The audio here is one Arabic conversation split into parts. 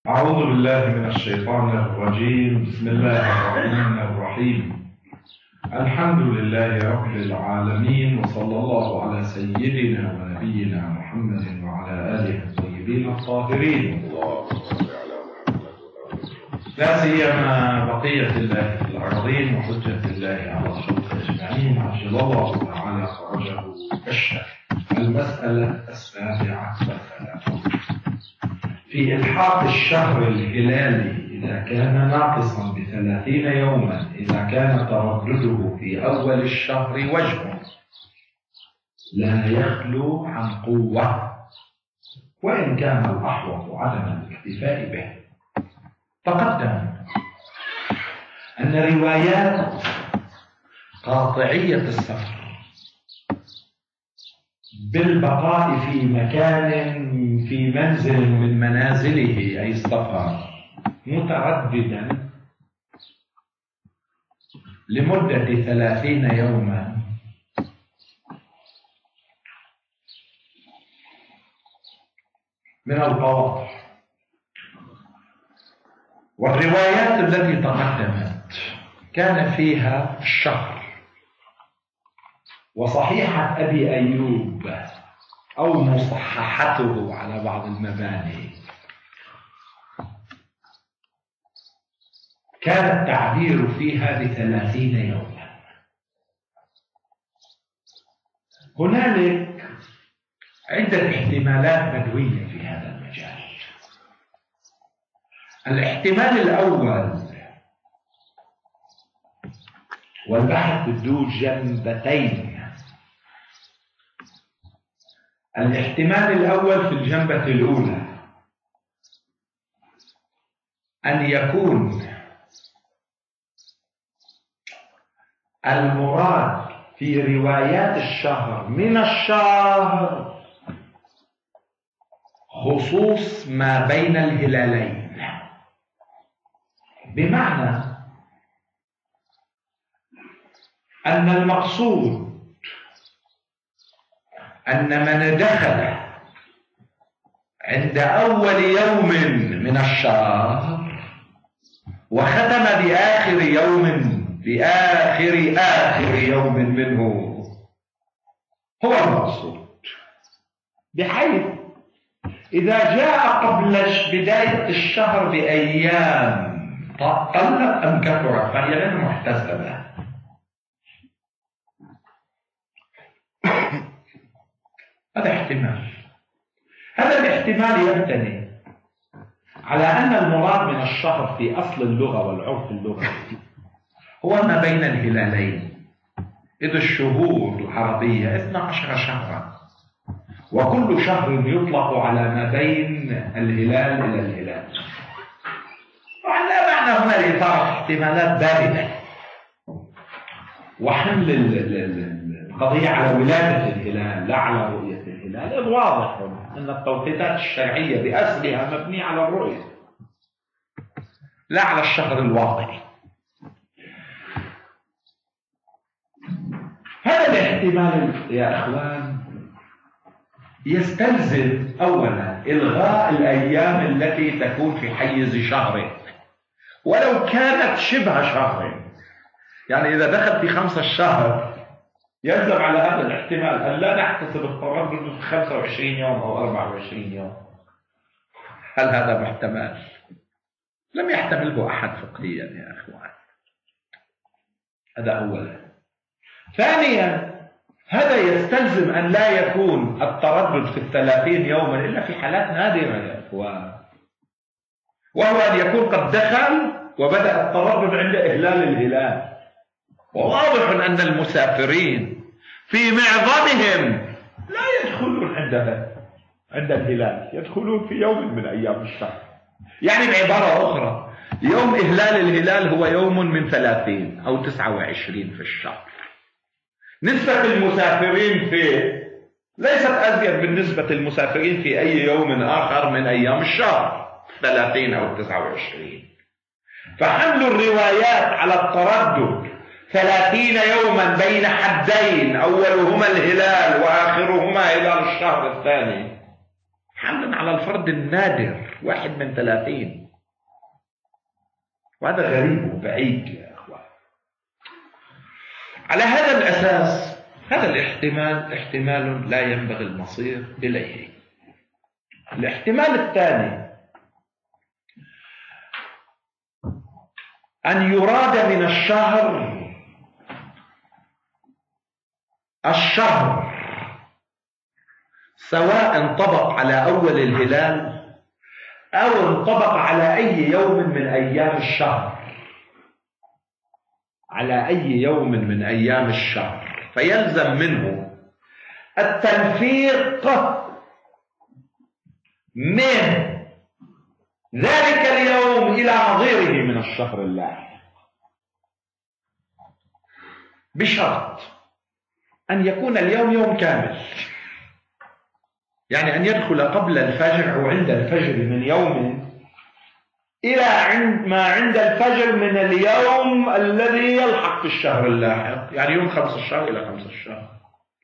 أعوذ بالله من الشيطان الرجيم. بسم الله الرحمن الرحيم. الحمد لله رب العالمين، وصلى الله على سيدنا ونبينا محمد وعلى آله الطيبين الطاهرين، لا سيما بقية الله في الأرضين وحجة الله على الخلق أجمعين عجل الله تعالى فرجه كشف. المسألة 37 في إلحاق الشهر الهلالي إذا كان ناقصا ب30 يوما، إذا كان تردده في أول الشهر وجه لا يخلو عن قوة، وإن كان الأحوط عدم الاكتفاء به. تقدم أن روايات قاطعية السفر بالبقاء في مكان في منزل من منازله أي السفر مترددا لمدة 30 يوما من القواطع. والروايات التي تقدمت كان فيها الشهر، وصحيحة أبي أيوب أو مصححته على بعض المباني كان التعبير فيها ب30 يوما. هنالك عدة احتمالات بدوية في هذا المجال. الاحتمال الأول، والبحث ذو جنبتين، الاحتمال الأول في الجنبة الأولى أن يكون المراد في روايات الشهر من الشهر خصوص ما بين الهلالين، بمعنى أن المقصود أن من دخل عند أول يوم من الشهر وختم بآخر يوم منه هو المقصود، بحيث إذا جاء قبل بداية الشهر بأيام قلت أم كثرت فهي غير محتسبة. هذا احتمال. هذا الاحتمال يبتني على أن المراد من الشهر في أصل اللغة والعرف اللغوي هو ما بين الهلالين، إذ الشهور العربية 12 شهرا، وكل شهر يطلق على ما بين الهلال إلى الهلال. وعلى معنى هنا لإثارة احتمالات باردة وحمل القضية على ولادة الهلال لا على رؤية الهلال، إذ واضح أن التوقيتات الشرعية بأصلها مبنية على الرؤية لا على الشهر الواقعي. هذا الاحتمال يا أخوان يستلزم أولا إلغاء الأيام التي تكون في حيز شهر ولو كانت شبه شهر. يعني إذا دخل في 5 الشهر يلزم على هذا الاحتمال أن لا نحتسب التردد في 25 يوم أو 24 يوم. هل هذا محتمل؟ لم يحتمله أحد فقهيا يا أخوان. هذا أولا. ثانيا، هذا يستلزم أن لا يكون التردد في 30 يوما إلا في حالات نادرة يا أخوان، وهو أن يكون قد دخل وبدأ التردد عند إهلال الهلال. وواضح أن المسافرين في معظمهم لا يدخلون عند الهلال، يدخلون في يوم من أيام الشهر. يعني بعبارة أخرى، يوم إهلال الهلال هو يوم من 30 أو 29 في الشهر. نسبة المسافرين فيه ليست أزيد من نسبة المسافرين في أي يوم آخر من أيام الشهر 30 أو 29. فحمل الروايات على التردد 30 يوما بين حدين أولهما الهلال وآخرهما هلال الشهر الثاني حمل على الفرد النادر 1 من 30. وهذا غريب وبعيد يا أخوان. على هذا الأساس هذا الاحتمال احتمال لا ينبغي المصير إليه. الاحتمال الثاني أن يراد من الشهر سواء انطبق على أول الهلال أو انطبق على أي يوم من أيام الشهر، على أي يوم من أيام الشهر، فيلزم منه التنفيق من ذلك اليوم إلى نظيره من الشهر اللاحق، بشرط أن يكون اليوم يوم كامل، يعني أن يدخل قبل الفجر أو عند الفجر من يوم إلى ما عند الفجر من اليوم الذي يلحق في الشهر اللاحق، يعني يوم 5 الشهر إلى 5 الشهر.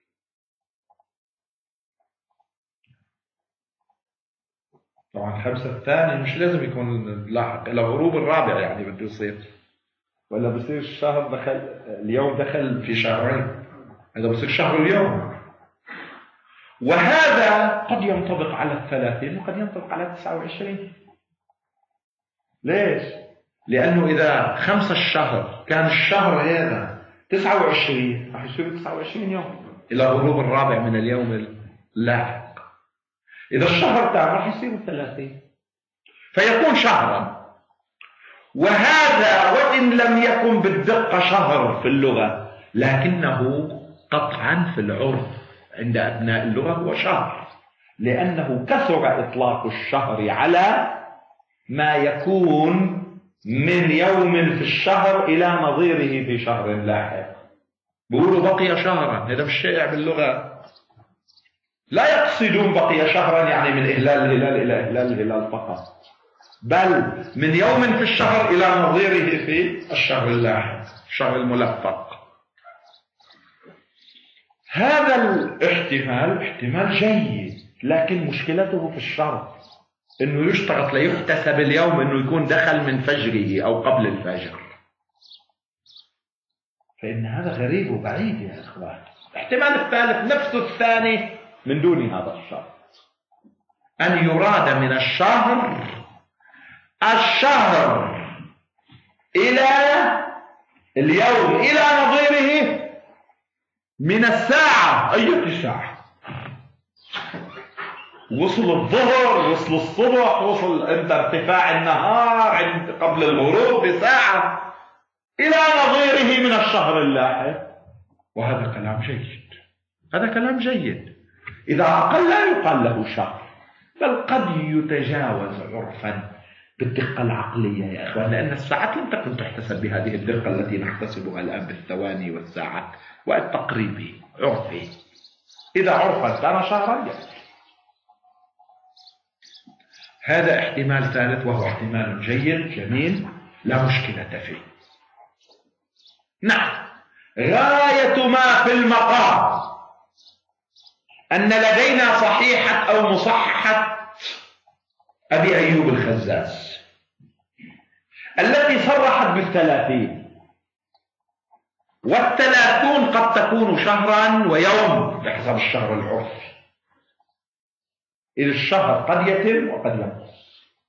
طبعا 5 الثاني مش لازم يكون لاحق إلى غروب الرابع، يعني بده يصير، ولا بصير الشهر اليوم دخل في شهرين، هذا بصير شهر اليوم. وهذا قد ينطبق على 30 وقد ينطبق على 29. ليش؟ لأنه إذا 5 الشهر كان الشهر هذا 29 راح يصير 29 يوم إلى غروب الرابع من اليوم اللاحق. إذا الشهر تام راح يصير 30 فيكون شهرا. وهذا وإن لم يكن بالدقة شهر في اللغة، لكنه قطعا في العرف عند أبناء اللغة هو شهر، لأنه كثر إطلاق الشهر على ما يكون من يوم في الشهر إلى نظيره في شهر لاحق. بيقولوا بقي شهرا، هذا مش شائع باللغة. لا يقصدون بقي شهرا يعني من إهلال الهلال إلى إهلال الهلال فقط، بل من يوم في الشهر إلى نظيره في الشهر اللاحق، الشهر الملفق. هذا الاحتمال احتمال جيد، لكن مشكلته في الشرط انه يشترط ليحتسب اليوم انه يكون دخل من فجره او قبل الفجر، فإن هذا غريب وبعيد يا اخوان. الاحتمال الثالث نفسه الثاني من دون هذا الشرط، ان يراد من الشهر الى اليوم الى نظيره من الساعة، أي ساعة، وصل الظهر، وصل الصبح، وصل عند ارتفاع النهار، عند قبل الغروب بساعة، إلى نظيره من الشهر اللاحق. وهذا كلام جيد، هذا كلام جيد. إذا أقل لا يقال له شهر، بل قد يتجاوز عرفا بالدقة العقلية يا أخوان، لأن الساعات لم تكن تحتسب بهذه الدقة التي نحتسبها الآن بالثواني والساعات والتقريبي عرفي. إذا عرفا كان شهرا يكفي. هذا احتمال ثالث وهو احتمال جيد جميل لا مشكلة فيه. نعم، غاية ما في المقام أن لدينا صحيحة أو مصححة أبي أيوب الخزاز التي صرحت بال30، وال30 قد تكون شهرا ويوم بحسب الشهر العرفي، إذ الشهر قد يتم وقد ينقص.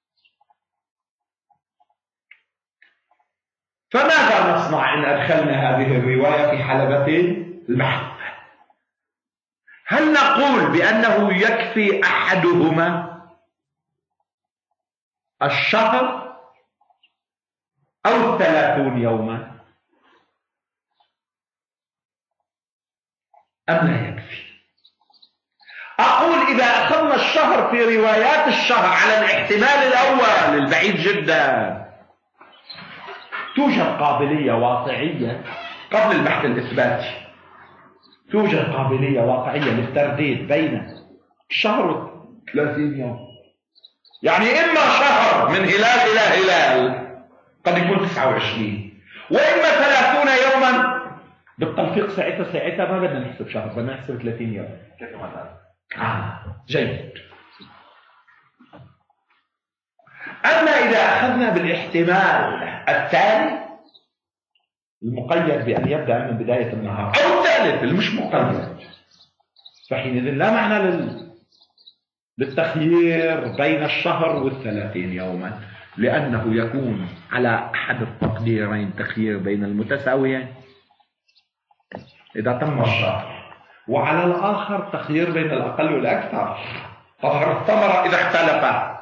فماذا نصنع إن أدخلنا هذه الرواية في حلبة البحث؟ هل نقول بأنه يكفي أحدهما الشهر أو 30 يوما، أم لا يكفي؟ أقول إذا أخذنا الشهر في روايات الشهر على الاحتمال الأول البعيد جدا، توجد قابلية واقعية قبل البحث الإثباتي، توجد قابلية واقعية للترديد بين الشهر و30 يوم. يعني إما شهر من هلال إلى هلال قد يكون 29، وإما 30 يوما. بالتلفيق ساعتها ما بدنا نحسب شهر، بدنا نحسب 30 يوم. كيف مثلا؟ جيد. أما إذا أخذنا بالاحتمال الثاني المقيد بأن يبدأ من بداية النهار أو الثالث المش مقيد، فحينئذ لا معنى للتخيير بين الشهر والثلاثين يوما، لأنه يكون على أحد التقديرين تخيير بين المتساويين إذا تم الشهر، وعلى الآخر تخيير بين الأقل والأكثر تظهر الثمرة إذا اختلفا.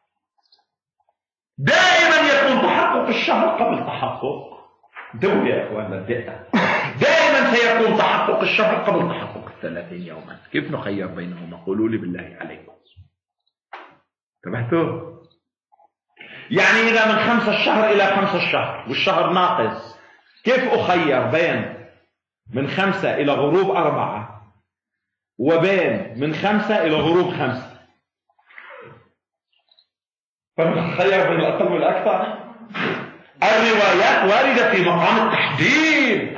دائما يكون تحقق الشهر قبل تحقق، انتبهوا يا إخوان للدقة، دائما سيكون تحقق الشهر قبل تحقق 30 يوما. كيف نخير بينهما؟ قولوا لي بالله عليكم. انتبهتوا؟ يعني إذا من 5 الشهر إلى 5 الشهر والشهر ناقص، كيف أخير بين من 5 إلى غروب 4 وبين من 5 إلى غروب 5؟ فنخير بين الأقل والأكثر. الروايات واردة في مقام التحديد،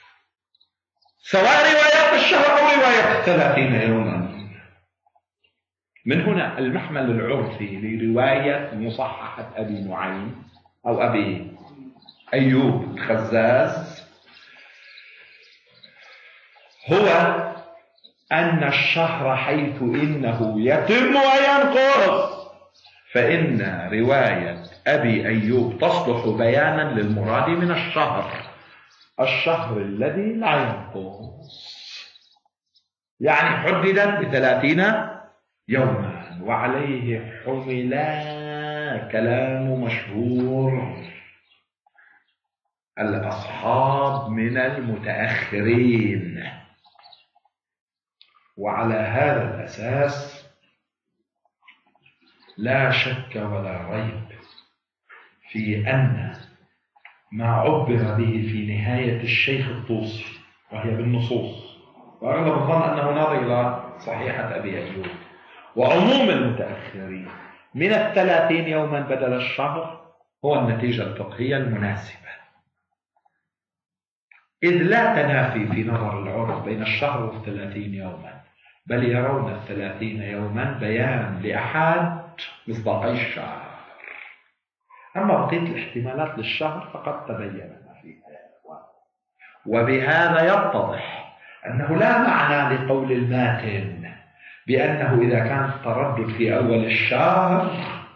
سواء روايات الشهر أو روايات 30 يوما. من هنا المحمل العرفي لرواية مصححة أبي نعيم أو أبي أيوب الخزاز هو أن الشهر حيث إنه يتم وينقص، فإن رواية أبي أيوب تصلح بيانا للمراد من الشهر الذي لا ينقص، يعني حددت ب30 يوما، وعليه حمل كلام مشهور الأصحاب من المتأخرين. وعلى هذا الأساس لا شك ولا ريب في أن ما عبر به في نهاية الشيخ الطوسي وهي بالنصوص، وأغلب الظن أنه نظر إلى صحيحة أبي أيوب وعموم المتأخرين، من 30 يوما بدل الشهر هو النتيجة الفقهية المناسبة، إذ لا تنافي في نظر العرف بين الشهر و30 يوما، بل يرون 30 يوما بيان لأحد مصداقي الشهر. أما بقية الاحتمالات للشهر فقد تبين ما فيها يا إخوان. وبهذا يتضح أنه لا معنى لقول الماتن بأنه إذا كان التردد في أول الشهر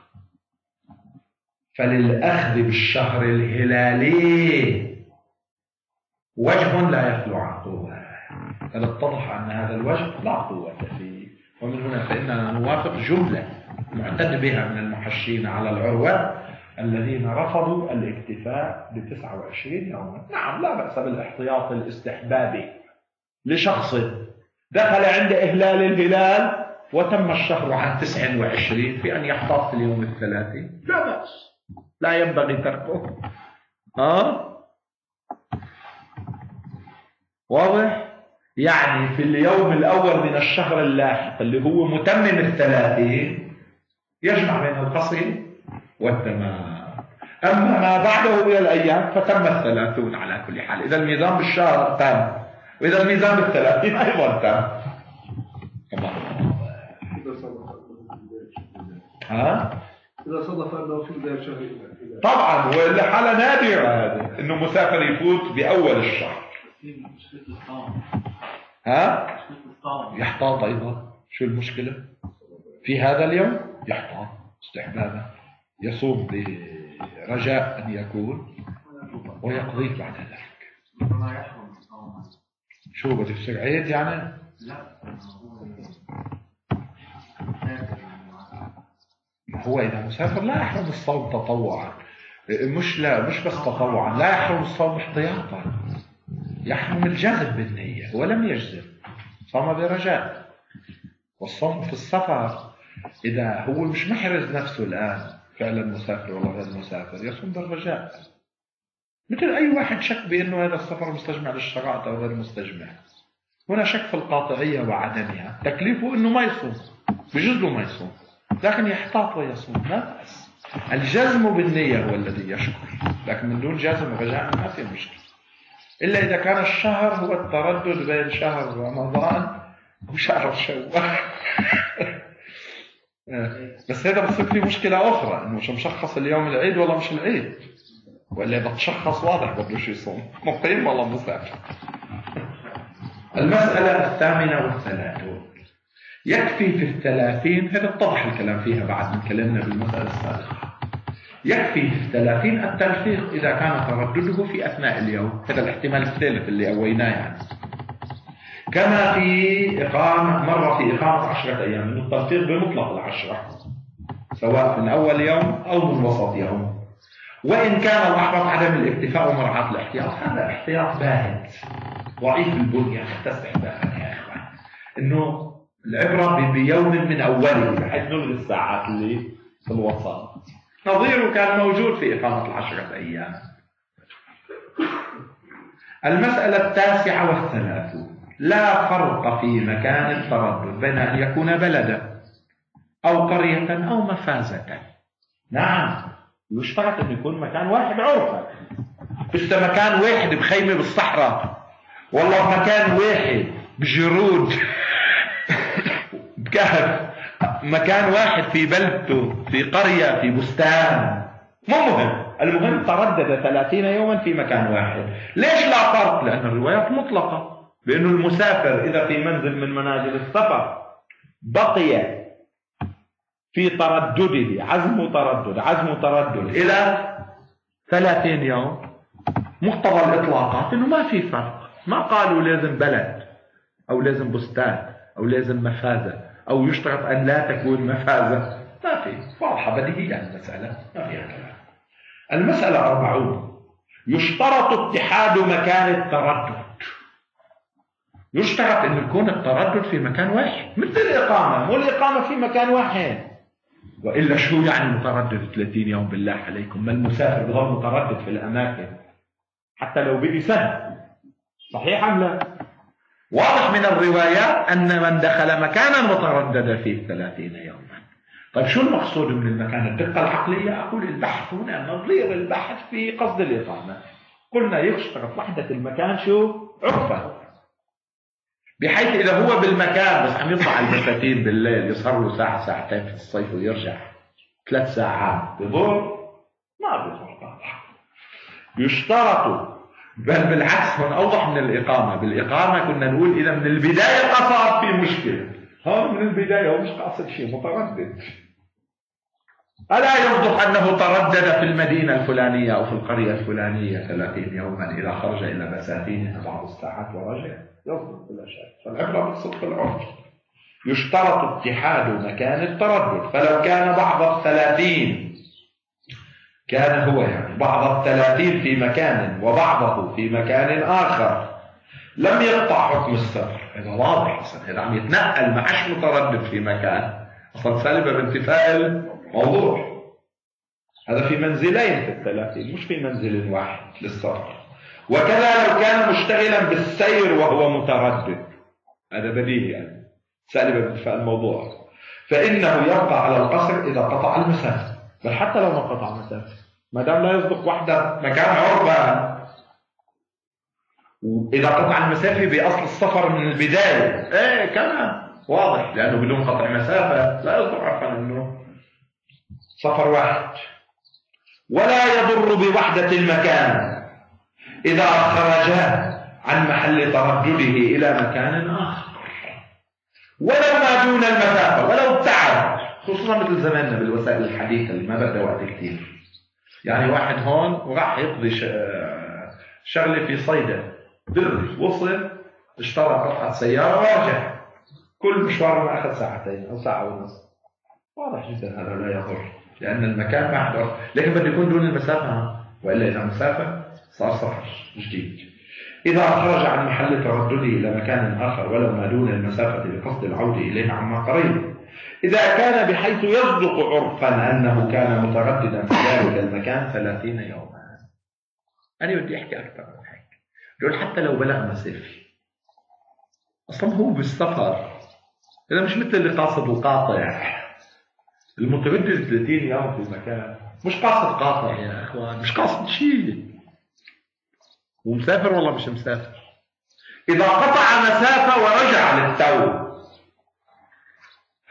فللأخذ بالشهر الهلالي وجه لا يخلو عن قوة، بل اتضح أن هذا الوجه لا قوة فيه. ومن هنا فإننا نوافق جملة معتد بها من المحشين على العروة الذين رفضوا الاكتفاء ب29 يوما. نعم، لا بأس بالاحتياط الاستحبابي لشخص دخل عند إهلال الهلال وتم الشهر عن 29 في أن يحتاط في اليوم 30، لا بأس، لا ينبغي تركه. واضح؟ يعني في اليوم الأول من الشهر اللاحق اللي هو متمم 30 يجمع بين القصر والتمام. أما ما بعده من الأيام فتم 30 على كل حال. إذا الميزان بالشهر تام، وإذا الميزان بال30 أيضا تام. إذا صدف أنه في بداية شهر طبعا، وإلا حالة نادرة هذا إنه مسافر يفوت بأول الشهر. يحتاط أيضا. شو المشكلة في هذا اليوم؟ يحتاط استحبابا، يصوم برجاء أن يكون ويقضيه بعد ذلك. شو بدك تصير عيد يعني؟ لا، هو إذا مسافر لا يحرم الصوم تطوعا، مش بس تطوعا، لا يحرم الصوم احتياطا، يحرم الجزم بالنية ولم يجزم، صام برجاء. والصوم في السفر إذا هو مش محرز نفسه الآن فعلا مسافر ولا غير مسافر يصوم بالرجاء، مثل أي واحد شك بأنه هذا السفر مستجمع للشرائط أو غير مستجمع. هنا شك في القاطعية وعدمها، تكليفه أنه ما يصوم، بجوز له ما يصوم، لكن يحتاط ويصوم لا بأس. الجزم بالنية هو الذي يشكر، لكن من دون جزم رجاء ما في مشكلة، إلا إذا كان الشهر هو التردد بين شهر رمضان وشهر شوال. بس هذا بصير في مشكلة أخرى، إنه شو مشخص اليوم العيد ولا مش العيد، ولا بتشخص واضح بدوش يصوم مقيم ولا مسافر. المسألة 38. يكفي في 30، هذا اتضح الكلام فيها بعد من كلامنا بالمسألة السابقة. يكفي في 30 التلفيق إذا كان تردده في أثناء اليوم، هذا الاحتمال الثالث اللي قويناه يعني. كما في مرة في إقامة 10 أيام، إنه التلفيق بمطلق 10 سواء من أول يوم أو من وسط يوم، وإن كان الأحوط عدم الاكتفاء ومراعاة الاحتياط. هذا احتياط باهت ضعيف البنية حتى استحبابا يا إخوان، إنه العبرة بيوم من أوله بحيث نلغي الساعات اللي في الوسط. نظيره كان موجود في إقامة 10 أيام. المسألة 39. لا فرق في مكان التردد بين أن يكون بلدا أو قرية أو مفازة. نعم، يشترط أن يكون مكان واحد عرفا، مش مكان واحد بخيمة بالصحراء، والله مكان واحد بجرود بكهف، مكان واحد في بلدته، في قرية، في بستان، مو مهم. المهم تردد 30 يوما في مكان واحد. ليش لا فرق؟ لأن الروايات مطلقة بأنه المسافر إذا في منزل من منازل السفر بقي في تردده عزم تردد إلى 30 يوم، مقتضى الإطلاقات إنه ما في فرق. ما قالوا لازم بلد أو لازم بستان أو لازم مفازة أو يشترط أن لا تكون مفازة، ما في، واضحة بديهية المسألة، ما فيها كلام. المسألة 40. يشترط اتحاد مكان التردد. يشترط أن يكون التردد في مكان واحد، مثل الإقامة، مو الإقامة في مكان واحد. وإلا شو يعني متردد 30 يوم بالله عليكم؟ ما المسافر بضل متردد في الأماكن حتى لو بقي سنة، صحيح أم لا؟ واضح من الروايات أن من دخل مكانا متردد فيه 30 يوما. طيب شو المقصود من المكان؟ الدقة العقلية؟ أقول البحث هنا نظير البحث في قصد الإقامة. قلنا يشترط وحدة المكان شو؟ عرفة، بحيث إذا هو بالمكان بس عم يطلع البساتين بالليل يسهر له ساعة ساعتين في الصيف ويرجع 3 ساعات، بضر؟ ما بضر طبعا. يشترط، بل بالعكس هون أوضح من الإقامة. بالإقامة كنا نقول إذا من البداية قصد في مشكلة، هون من البداية هو مش قاصد شيء، متردد. ألا يصدق أنه تردد في المدينة الفلانية أو في القرية الفلانية 30 يوما إذا خرج إلى بساتينها بعض الساعات ورجع؟ يصدق بلا شك. فالعبرة بالصدق العرف. يشترط اتحاد مكان التردد، فلو كان بعض 30 كان هو يعني بعض 30 في مكان وبعضه في مكان آخر لم يقطع حكم السفر. هذا واضح، أصلا هذا عم يتنقل معش متردد في مكان، أصلا سالبة بانتفاء الموضوع. هذا في منزلين في 30 مش في منزل واحد للسفر. وكذا لو كان مشتغلا بالسير وهو متردد، هذا بديهي يعني سالبة بانتفاء الموضوع، فإنه يبقى على القصر إذا قطع المسافة. بل حتى لو ما قطع مسافة، ما دام لا يصدق وحدة مكان عرفة، وإذا قطع المسافة بأصل السفر من البداية كمان واضح، لأنه بدون قطع مسافة لا يصدق عرفا أنه سفر واحد. ولا يضر بوحدة المكان إذا خرج عن محل تردده إلى مكان آخر ولو ما دون المسافة، ولو ابتعد، خصوصا مثل زماننا بالوسائل الحديثة اللي ما بدأ وقت كتير. يعني واحد هون وراح يقضي شغلة في صيدا، وصل اشترى قطعة سيارة ورجع، كل مشوار ما أخذ 2 ساعة أو 1.5 ساعة. واضح جدا هذا لا يضر، لأن المكان ما حدث، لكن بده يكون دون المسافة، وإلا إذا مسافة صار سفر جديد. إذا خرج عن محل تردده إلى مكان آخر ولو ما دون المسافة بقصد العودة إليه عما قريب، إذا كان بحيث يصدق عرفا أنه كان مترددا في ذلك المكان 30 يوما. أنا بدي أحكي أكثر من هيك. دول حتى لو بلغ مسافة، أصلا هو بالسفر، إذا مش مثل اللي قاصد القاطع. المتردد 30 يوم في مكان مش قاصد قاطع يا أخوان، مش قاصد شيء، ومسافر والله مش مسافر. إذا قطع مسافة ورجع للتو،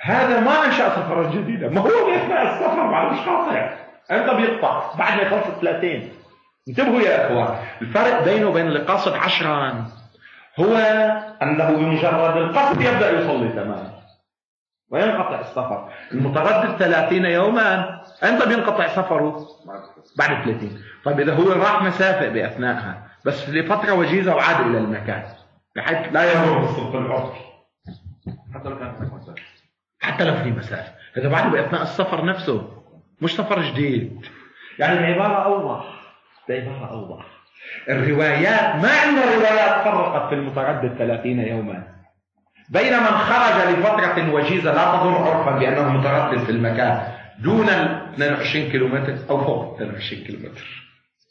هذا ما أنشأ سفرا جديدا، ما هو بأثناء السفر بعد مش قاطع، أنت بيقطع بعد ما يخلص 30. انتبهوا يا أخوان، الفرق بينه وبين اللي قاصد 10 هو أنه بمجرد القصد يبدأ يصلي تمام وينقطع السفر. المتردد 30 يوما أنت بينقطع سفره بعد 30. طيب إذا هو راح مسافة بأثناءها بس لفترة وجيزة وعاد إلى المكان بحيث لا يمر بالصدق العرفي، حتى لو كانت هناك مسافة، حتى لو في مسافة، هذا بعده بأثناء السفر نفسه مش سفر جديد. يعني بعبارة أوضح الروايات، ما عندنا روايات فرقت في المتردد 30 يوما بين من خرج لفترة وجيزة لا تضر عرفا بأنه متردد في المكان دون 22 كيلومتر أو فوق 22 كيلومتر،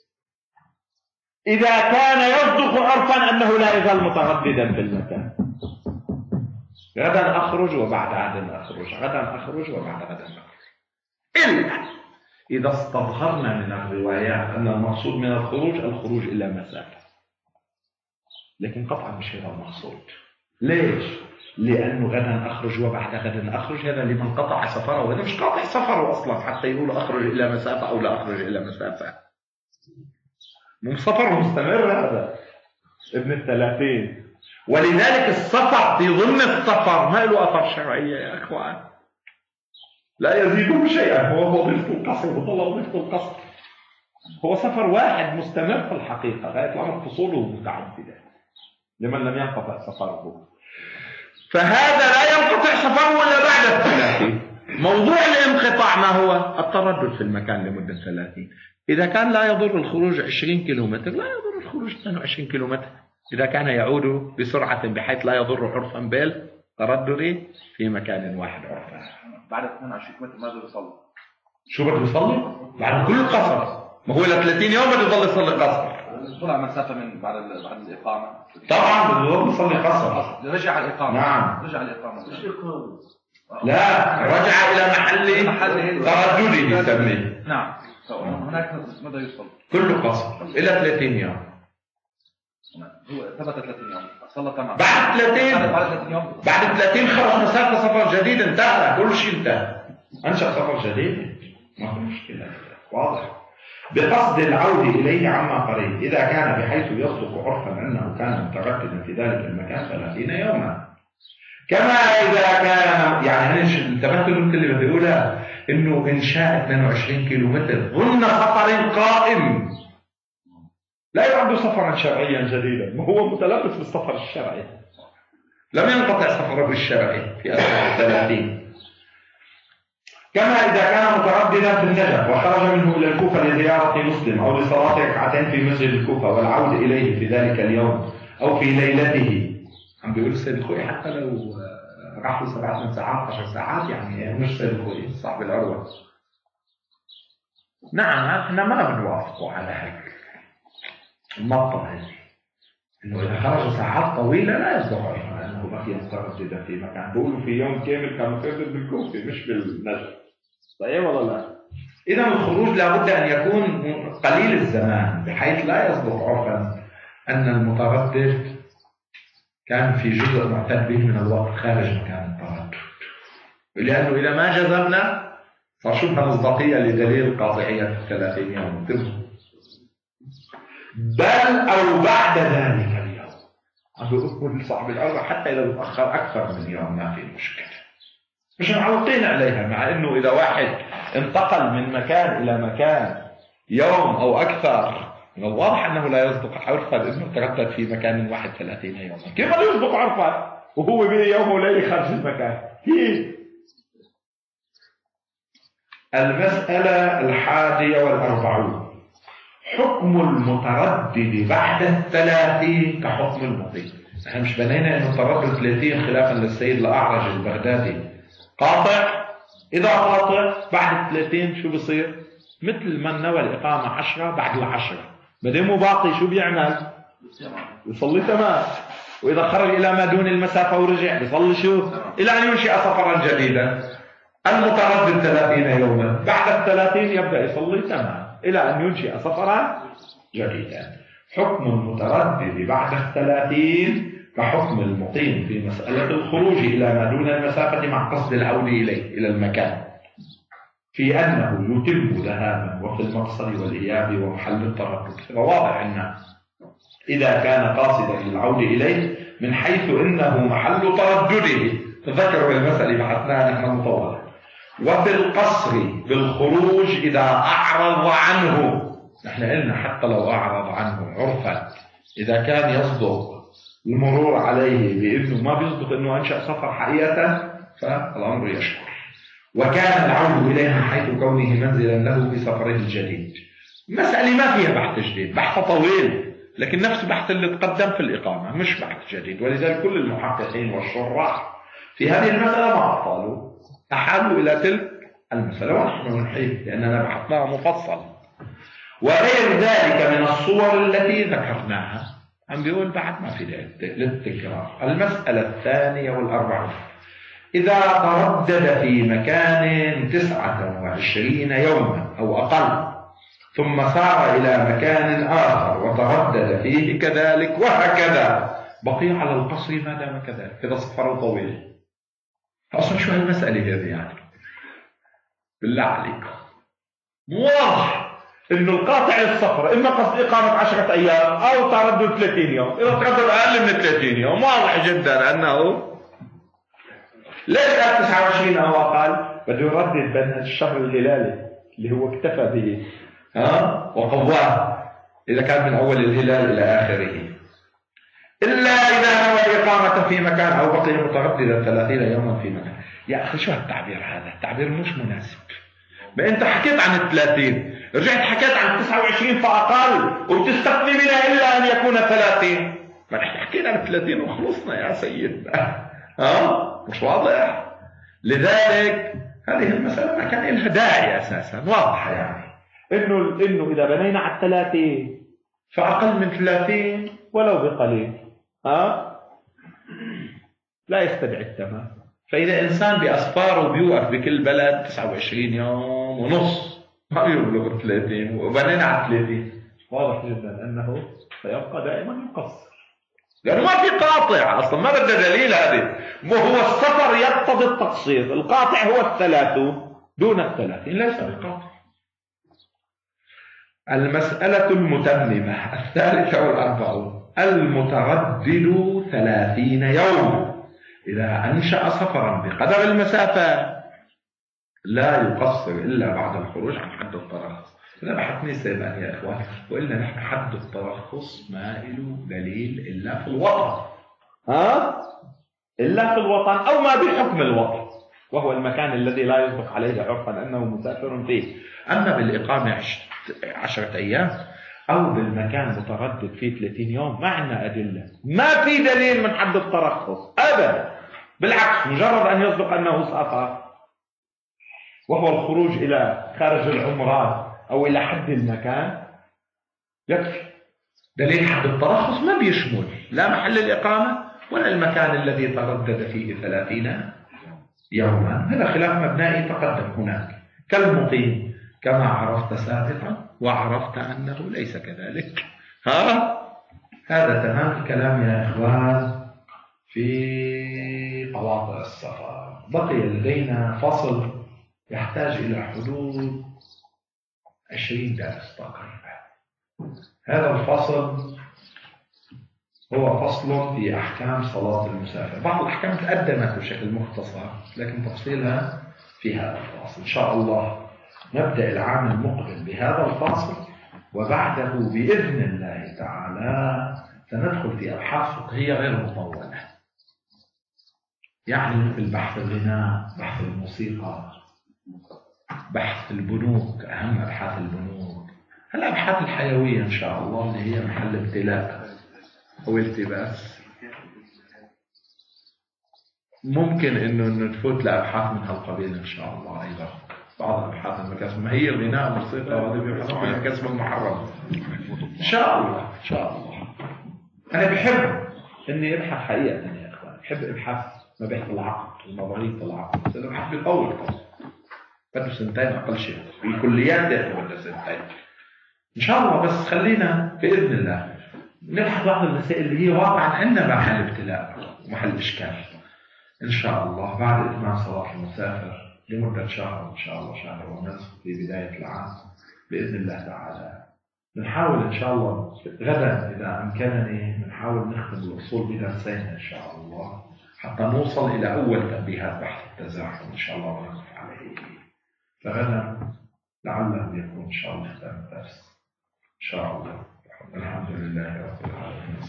إذا كان يصدق عرفا أنه لا يزال مترددا في المكان. غدا أخرج وبعد غد أخرج، غدا أخرج وبعد غد أخرج، إلا إذا استظهرنا من الروايات أن المقصود من الخروج إلى مسافة، لكن قطعا مش هذا المقصود. ليش؟ لأنه غدا أخرج وبعد غد أخرج هذا لمن قطع سفره، وهذا مش قاطع سفره أصلا حتى يقول أخرج إلى مسافة أو لا أخرج إلى مسافة، مو سفر مستمر هذا ابن 30. ولذلك السفر في ضمن السفر ما له أثر شرعية يا أخوان، لا يزيده شيئا، هو وظيفة القصر وظل وظيفة القصر، هو سفر واحد مستمر في الحقيقة غاية الأمر فصوله متعددة لمن لم ينقطع سفره، فهذا لا ينقطع سفره إلا بعد 30. موضوع الانقطاع ما هو؟ التردد في المكان لمدة 30. إذا كان لا يضر الخروج 20 كيلومتر لا يضر الخروج 22 كيلومتر، إذا كان يعود بسرعة بحيث لا يضر عرفا بالتردد في مكان واحد عرفا. بعد 22 كيلومتر ما بده يصلي. شو بده يصلي؟ بعد كل قصر، ما هو ل 30 يوم بده يضل يصلي قصر. طلع مسافة من بعد الإقامة. طبعا بده يضل يصلي قصر. رجع الإقامة. نعم. رجع الإقامة. لا، رجع إلى محل تردده يسميه. نعم. هناك ماذا يصلي؟ كله قصر إلى 30 يوم. هو ثبت 30 يوم. صلى تمام. بعد 30. بعد 30 يوم. بعد 30 خلص مسافة سفر جديد انتهى، كل شيء انتهى. أنشأ سفر جديد ما في مشكلة، واضح. بقصد العودة إليه عما قريب إذا كان بحيث يصدق عرفا أنه كان مترددا في ذلك المكان 30 يوما، كما إذا كان يعني انتبهت لكم اللي بدي أقولها إنه إنشاء 22 كيلومتر ضمن سفر قائم لا يعد سفرا شرعيا جديدا، ما هو متلبس بالسفر الشرعي، لم ينقطع سفره الشرعي في أثناء 30. كما إذا كان مترددا في النجف وخرج منه إلى الكوفة لزيارة مسلم أو لصلاة ركعتين في مسجد الكوفة والعودة إليه في ذلك اليوم أو في ليلته. عم بيقول السيد الخوي حتى لو راحوا 7 ساعات 10 ساعات يعني مش السيد الخوي صاحب العروة. نعم احنا ما بنوافقه على هيك المطة هذه، إنه إذا خرجوا ساعات طويلة لا يصدق أنه بقي مترددا في مكان، بيقولوا في يوم كامل كان متردد بالكوفة مش بالنجف، صحيح ولا لا؟ إذا الخروج لابد أن يكون قليل الزمان بحيث لا يصدق عرفا أن المتردد كان في جزء معتد به من الوقت خارج مكان التردد، لأنه إذا ما جزمنا فشبه مصداقية لدليل قاطعية 30 يوم بل أو بعد ذلك اليوم. عم بيقول صاحب الأرض حتى إذا بتأخر أكثر من يوم ما في مشكلة، مش معوقين عليها، مع إنه إذا واحد انتقل من مكان إلى مكان يوم أو أكثر من الواضح أنه لا يصدق عرفا إنه تردد في مكان واحد 30 يوما. كيف لا يصدق عرفا وهو بين يوم وليلة خارج المكان؟ كيف؟ المسألة 41 حكم المتردد بعد 30 كحكم المضي. احنا مش بنينا انه تردد 30 خلافا للسيد الأعرج البغدادي قاطع؟ إذا قاطع بعد 30 شو بصير؟ مثل من نوى الإقامة 10 بعد 10 بدمه باقي شو بيعمل؟ يصلي تمام. وإذا خرج إلى ما دون المسافة ورجع يصلي شو؟ إلى أن ينشئ سفرا جديدا. المتردد 30 يوما بعد 30 يبدأ يصلي تمام إلى أن ينشئ سفرا جديدا. حكم المتردد بعد 30 كحكم المقيم في مسألة الخروج إلى ما دون المسافة مع قصد العودة إليه إلى المكان، في أنه يتم ذهابا وفي المقصد والإياب ومحل التردد. فواضح أنه إذا كان قاصدا للعودة إليه من حيث إنه محل تردده، تذكروا المسألة بحثناها نحن مطولة. وفي القصر بالخروج إذا أعرض عنه، نحن قلنا حتى لو أعرض عنه عرفا إذا كان يصدق المرور عليه بأنه ما بيصدق أنه أنشأ سفر حقيقة فالأمر يشكر. وكان العود إليه من حيث كونه منزلا له في سفره الجديد. مسألة ما فيها بحث جديد، بحث طويل، لكن نفس بحث اللي تقدم في الإقامة، مش بحث جديد. ولذلك كل المحققين والشراح في هذه المسألة ما أبطلوا، أحالوا إلى تلك المسألة ونحن نحيي لأننا بحثناها مفصل. وغير ذلك من الصور التي ذكرناها عم بيقول بعد ما في للتكرار. المسألة 42، إذا تردد في مكان 29 يوما أو أقل ثم سار إلى مكان آخر وتردد فيه كذلك وهكذا، بقي على القصر ما دام كذلك إذا سفره طويل. أصلا شو هالمسألة هذه يعني؟ بالله عليكم واضح إنه القاطع السفر إما قصد إقامة 10 أيام أو تردد 30 يوم. إذا تردد أقل من 30 يوم واضح جدا أنه ليس 29 أو أقل، بده يردد بين الشهر الهلالي اللي هو اكتفى به وقواه إذا كان من أول الهلال إلى آخره، إلا إذا نوى الإقامة في مكان أو بقي مترددا 30 يوما في مكان. يا أخي شو هالتعبير هذا؟ التعبير مش مناسب. ما أنت حكيت عن 30 رجعت حكيت عن 29 فأقل وبتستثني منها إلا أن يكون 30. ما نحن حكينا عن 30 وخلصنا يا سيدنا. مش واضح؟ لذلك هذه المسألة ما كان لها داعي أساسا، واضحة يعني إنه إذا بنينا على 30 فأقل من 30 ولو بقليل لا يستدعي التمام. فإذا إنسان بأسفاره بيوقف بكل بلد 29 يوم ونص ما بيبلغ 30 وبنينا على 30، واضح جدا أنه سيبقى دائما يقصر، لأنه ما في قاطع أصلا، ما بده دليل. هذه هو السفر يقتضي التقصير، القاطع هو 3 دون 30 ليس بقاطع. المسألة المتممة 43، المتردد 30 يوم إذا أنشأ سفرا بقدر المسافة لا يقصر إلا بعد الخروج عن حد الترخص. إذا بحثني سابقا يا إخوان وإلا نحن حد الترخص ما له دليل إلا في الوطن، إلا في الوطن أو ما بحكم الوطن، وهو المكان الذي لا يصدق عليه عرفا أنه مسافر فيه. أما بالإقامة 10 أيام أو بالمكان متردد فيه 30 يوم ما عندنا أدلة، ما في دليل من حد الترخص أبدا. بالعكس مجرد أن يصدق أنه سافر وهو الخروج إلى خارج العمران أو إلى حد المكان يكفي. دليل حد الترخص ما بيشمل لا محل الإقامة ولا المكان الذي تردد فيه 30 يوما. هذا خلاف مبنائي تقدم هناك كالمقيم كما عرفت سابقا وعرفت أنه ليس كذلك. هذا تمام الكلام يا إخوان في قواطع السفر. بقي لدينا فصل يحتاج إلى حدود 20 درس تقريبا. هذا الفصل هو فصل في أحكام صلاة المسافر. بعض الأحكام تقدمت بشكل مختصر لكن تفصيلها في هذا الفصل. إن شاء الله نبدأ العام المقبل بهذا الفصل، وبعده بإذن الله تعالى سندخل في أبحاث فقهية غير مطولة، يعني مثل بحث الغناء، بحث الموسيقى، بحث البنوك، أهم أبحاث البنوك، الأبحاث الحيوية إن شاء الله اللي هي محل ابتلاء أو التباس. ممكن إنه نفوت لأبحاث من هالقبيل إن شاء الله. أيضا بعض أبحاث المكاسب، ما هي الغناء والموسيقى وهذا بيبحثوا عن الكسب المحرم إن شاء الله. إن شاء الله أنا بحب إني أبحث حقيقة يا إخوان، بحب أبحث مباحث العقد ونظرية العقد، بس أنا بحث بالأول بده 2 سنين أقل شيء، الكليات بده 2 سنين إن شاء الله. بس خلينا بإذن الله نبحث بعض المسائل اللي هي واقعا عندنا محل ابتلاء ومحل إشكال إن شاء الله بعد إتمام صلاة المسافر لمدة شهر إن شاء الله، شهر ونصف في بداية العام بإذن الله تعالى. بنحاول إن شاء الله غدا إذا أمكنني بنحاول نختم الوصول بدرسين إن شاء الله حتى نوصل إلى أول تنبيهات بحث التزاحم إن شاء الله ونقف عليه. فغدا لعله يكون إن شاء الله ختام الدرس إن شاء الله. الحمد لله رب العالمين.